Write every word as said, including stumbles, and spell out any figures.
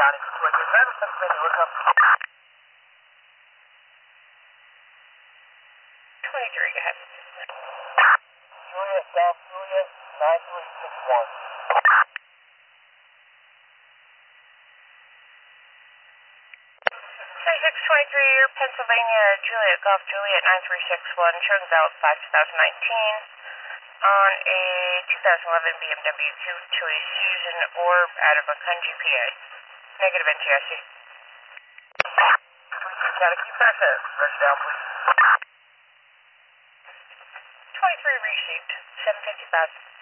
County, Detroit, Madison, Pennsylvania, look up. twenty-three, go ahead. Juliet, South Juliet, nine three six one. twenty-six twenty-three, Pennsylvania, Juliet, Golf Juliet, nine three six one, showing valid five two thousand nineteen on a two thousand eleven B M W Q Choice Susan Orb out of Macungie, P A. Negative N T I C. County, keep access. Press down, please. twenty-three received, seven fifty-five.